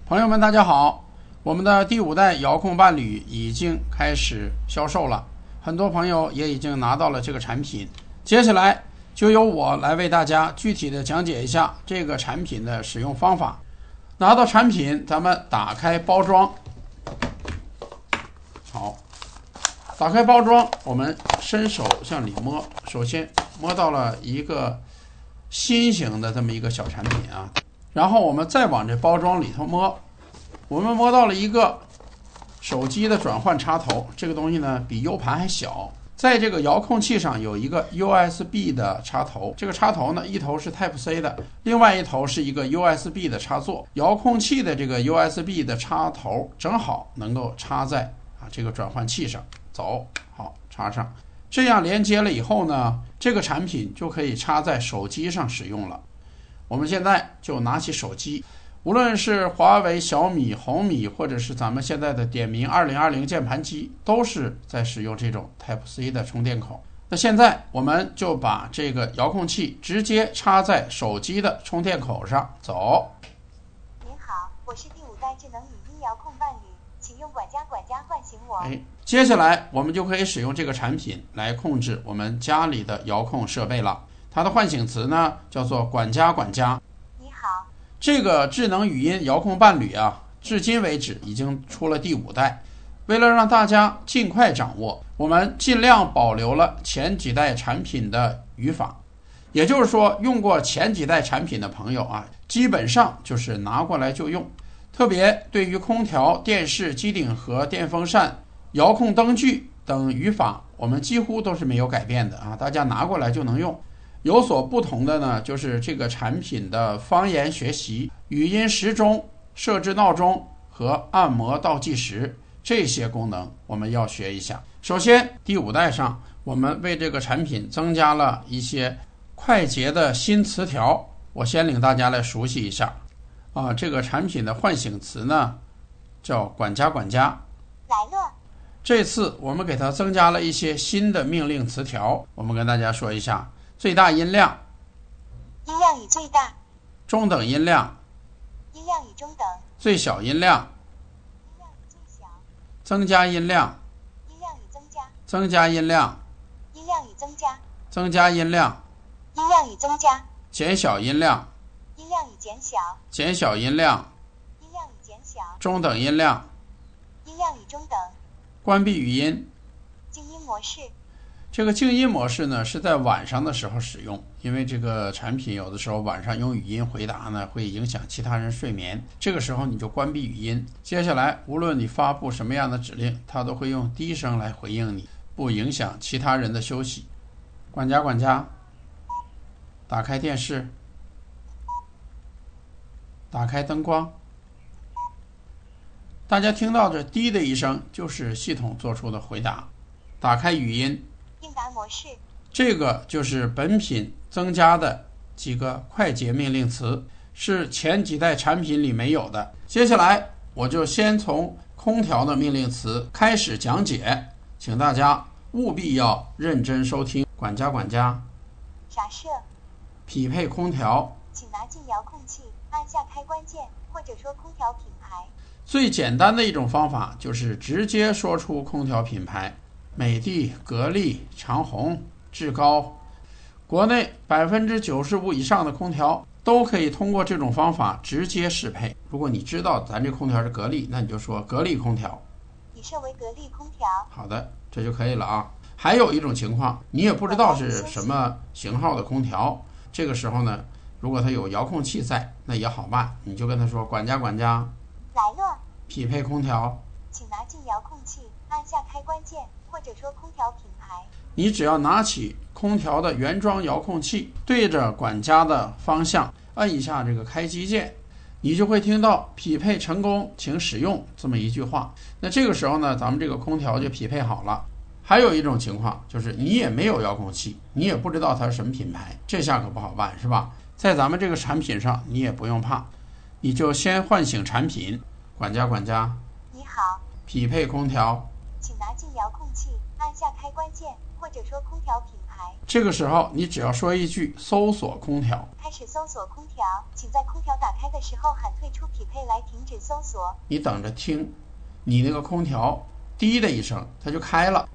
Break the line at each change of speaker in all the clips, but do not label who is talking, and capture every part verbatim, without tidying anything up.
朋友们大家好，我们的第五代遥控伴侣已经开始销售了，很多朋友也已经拿到了这个产品。接下来就由我来为大家具体的讲解一下这个产品的使用方法。拿到产品，咱们打开包装。好，打开包装，我们伸手向里摸，首先摸到了一个新型的这么一个小产品啊，然后我们再往这包装里头摸，我们摸到了一个手机的转换插头，这个东西呢比 U 盘还小。在这个遥控器上有一个 U S B 的插头，这个插头呢一头是 Type C 的，另外一头是一个 U S B 的插座。遥控器的这个 U S B 的插头正好能够插在啊这个转换器上，走，好，插上。这样连接了以后呢，这个产品就可以插在手机上使用了。我们现在就拿起手机，无论是华为、小米、红米，或者是咱们现在的点名二零二零键盘机，都是在使用这种 Type C 的充电口。那现在我们就把这个遥控器直接插在手机的充电口上，走。
您好，我是第五代智能语音遥控伴侣，请用管家管家唤醒我。
哎，接下来我们就可以使用这个产品来控制我们家里的遥控设备了。它的唤醒词呢叫做管家管家。
你好，
这个智能语音遥控伴侣啊，至今为止已经出了第五代。为了让大家尽快掌握，我们尽量保留了前几代产品的语法。也就是说，用过前几代产品的朋友啊，基本上就是拿过来就用。特别对于空调、电视、机顶盒、电风扇、遥控灯具等语法，我们几乎都是没有改变的啊，大家拿过来就能用。有所不同的呢，就是这个产品的方言学习、语音时钟、设置闹钟和按摩倒计时这些功能我们要学一下。首先，第五代上我们为这个产品增加了一些快捷的新词条，我先领大家来熟悉一下啊。这个产品的唤醒词呢叫管家管家。
来了。
这次我们给它增加了一些新的命令词条，我们跟大家说一下。最大音量，
音量以最大；
中等音量，
音量以中等；
最小音量，
音量以最小；
增加音量，
音量以增加；
增加音量，
音量以增加；
增加音量，
音量以增加；
减小音量，
音量以减小；
减小音量，
音量以减小；
中等音量，
音量以中等；
关闭语音。
静音模式。
这个静音模式呢是在晚上的时候使用，因为这个产品有的时候晚上用语音回答呢会影响其他人睡眠，这个时候你就关闭语音。接下来无论你发布什么样的指令，它都会用低声来回应你，不影响其他人的休息。管家管家，打开电视，打开灯光。大家听到这滴的一声，就是系统做出的回答。打开语音，
应答模式。
这个就是本品增加的几个快捷命令词，是前几代产品里没有的。接下来我就先从空调的命令词开始讲解，请大家务必要认真收听。管家管家，
傻设，
匹配空调，
请拿进遥控器，按下开关键，或者说空调品牌。
最简单的一种方法就是直接说出空调品牌。美的、格力、长虹、志高，国内百分之九十五以上的空调都可以通过这种方法直接适配。如果你知道咱这空调是格力，那你就说格力空调，
已设为格力空调。
好的，这就可以了啊。还有一种情况，你也不知道是什么型号的空调，这个时候呢，如果它有遥控器在，那也好办，你就跟他说管家管家，
来了，
匹配空调，
请拿进遥控器，按下开关键，或者说空调品牌。
你只要拿起空调的原装遥控器，对着管家的方向按一下这个开机键，你就会听到匹配成功，请使用这么一句话。那这个时候呢，咱们这个空调就匹配好了。还有一种情况就是你也没有遥控器，你也不知道它是什么品牌，这下可不好办，是吧？在咱们这个产品上你也不用怕，你就先唤醒产品，管家管家，
你好，
匹配空调，
请拿进遥控器，按下开关键，或者说空调品牌。
这个时候你只要说一句搜索空调，
开始搜索空调，请在空调打开的时候喊退出匹配来停止请搜索。
你等着听，你那个空调滴的一声，它就开了。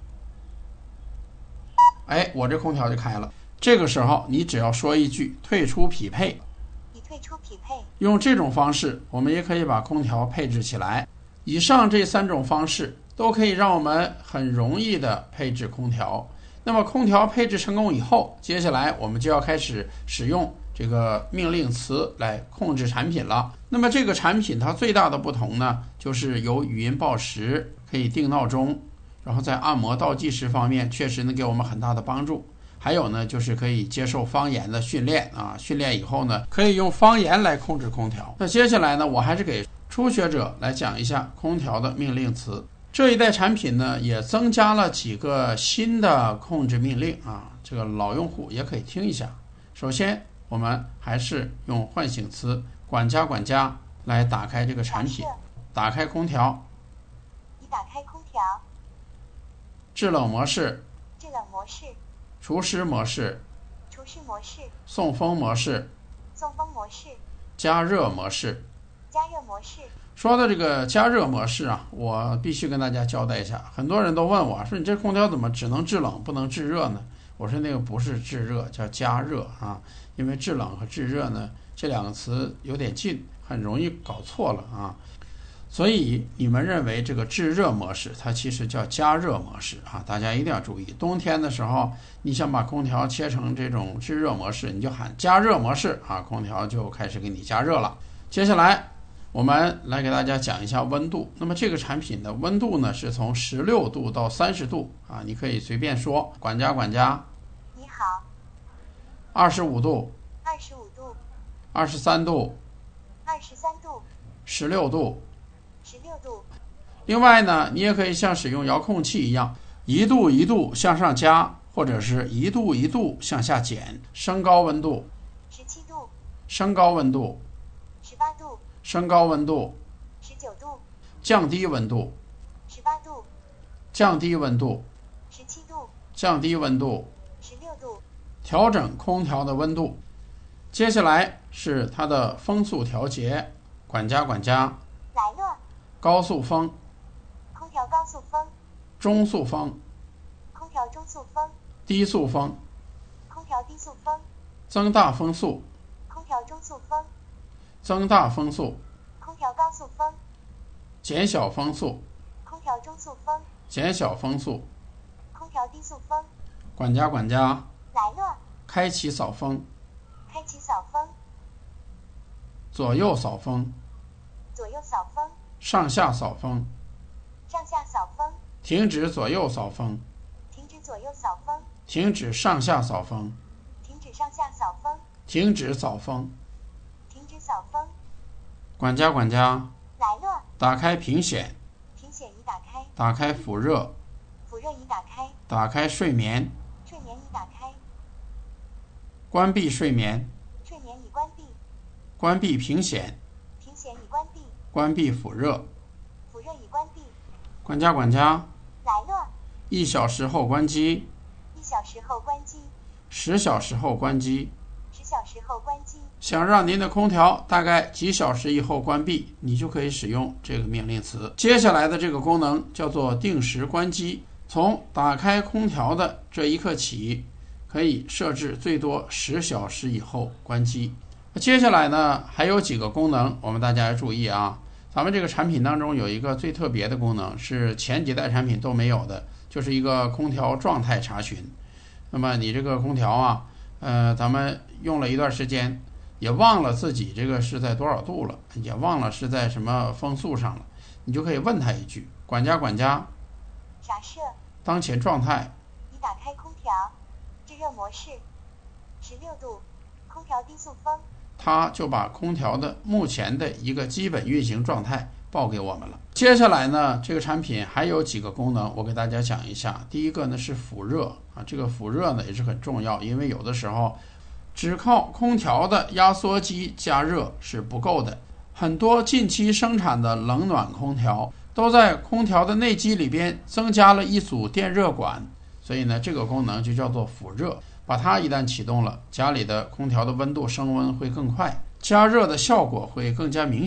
哎，我这空调就开了。这个时候你只要说一句退出匹配，
已退出匹配。
用这种方式我们也可以把空调配置起来。以上这三种方式都可以让我们很容易的配置空调。那么空调配置成功以后，接下来我们就要开始使用这个命令词来控制产品了。那么这个产品它最大的不同呢，就是有语音报时，可以定闹钟，然后在按摩倒计时方面确实能给我们很大的帮助。还有呢，就是可以接受方言的训练啊，训练以后呢，可以用方言来控制空调。那接下来呢，我还是给初学者来讲一下空调的命令词。这一代产品呢，也增加了几个新的控制命令啊，这个老用户也可以听一下。首先，我们还是用唤醒词管家管家来打开这个产品，打开空调，
已打开空调。
制冷模式，
制冷模式。
除湿模式，
除湿模式。
送风模式，
送风模式。
加热模式。
加热模式。
说到这个加热模式啊，我必须跟大家交代一下。很多人都问我说，你这空调怎么只能制冷不能制热呢？我说那个不是制热，叫加热啊。因为制冷和制热呢，这两个词有点近，很容易搞错了啊。所以你们认为这个制热模式，它其实叫加热模式啊，大家一定要注意。冬天的时候，你想把空调切成这种制热模式，你就喊加热模式啊，空调就开始给你加热了。接下来我们来给大家讲一下温度。那么这个产品的温度呢，是从十六度到三十度啊，你可以随便说。管家管家，
你好。
二十五度，
二十五度，
二十三度，
二十三度，
十六度。
十六度。
另外呢，你也可以像使用遥控器一样，一度一度向上加，或者是一度一度向下减。升高温度，
十七度，
升高温度，
十八度，
升高温度，
十九度，
降低温度，
十八度，
降低温度，
十七度，
降低温度，
十六度。
调整空调的温度。接下来是它的风速调节，管家管家，
来了。
高速风，
空调高速风，
中速风，
空调中速风，
低速风，
空调低速风，
增大风速，
空调中速风，
增大风速，
空调高速风，
减小风速，
空调中速风，
减小风速，
空调低速风。
管家管家，
来了。
开启扫风，
开启扫风，
左右扫风，
左右扫风，
上下扫风，
上下扫风，
停止左右扫风，
停止左右扫风，
停止上下扫风，
停止上下扫风，
停止扫风。
停止扫风。
管家管家，
来了。
打开屏显，
屏显已打开，
打开辅热，
辅热已打开，
打开睡眠，
睡眠已打开，
关闭睡眠，
睡眠已关闭，
关闭屏显，
屏显已关闭，
关闭辅热。
辅热已关闭。
管家管家，
来了。
一小时后关机，
一小时后关机，
十小时后关机。
十小时后关机。
想让您的空调大概几小时以后关闭，你就可以使用这个命令词。接下来的这个功能叫做定时关机，从打开空调的这一刻起，可以设置最多十小时以后关机。接下来呢，还有几个功能，我们大家要注意啊。咱们这个产品当中有一个最特别的功能，是前几代产品都没有的，就是一个空调状态查询。那么你这个空调啊，呃，咱们用了一段时间，也忘了自己这个是在多少度了，也忘了是在什么风速上了，你就可以问他一句：管家管家，
假设
当前状态。
已打开空调，制热模式，十六度，空调低速风。
它就把空调的目前的一个基本运行状态报给我们了。接下来呢，这个产品还有几个功能，我给大家讲一下。第一个呢是辅热啊，这个辅热呢也是很重要，因为有的时候只靠空调的压缩机加热是不够的。很多近期生产的冷暖空调都在空调的内机里边增加了一组电热管，所以呢，这个功能就叫做辅热。把它一旦启动了，家里的空调的温度升温会更快，加热的效果会更加明显。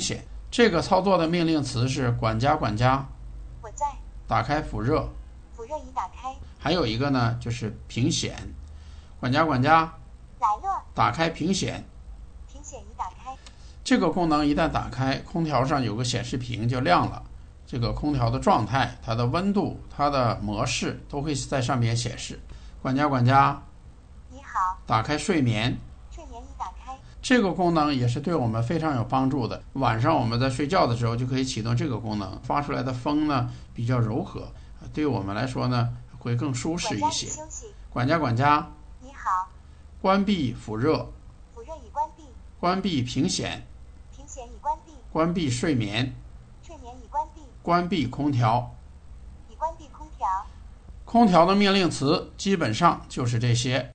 这个操作的命令词是管家管家，
我在。
打开辅热，
辅热已打开。
还有一个呢就是屏显，管家管家，
来了。
打开屏显，
屏显已打开。
这个功能一旦打开，空调上有个显示屏就亮了，这个空调的状态、它的温度、它的模式都会在上面显示。管家管家，
你好。
打开睡眠，
睡眠已打开。
这个功能也是对我们非常有帮助的。晚上我们在睡觉的时候就可以启动这个功能，发出来的风呢比较柔和，对我们来说呢会更舒适一些。管家管家，
你好。
关闭辅热，
辅热已关闭。
关闭屏显，
屏显已关闭。
关闭睡眠，
睡眠已关闭。
关闭空调，
已关闭空调。
空调的命令词基本上就是这些。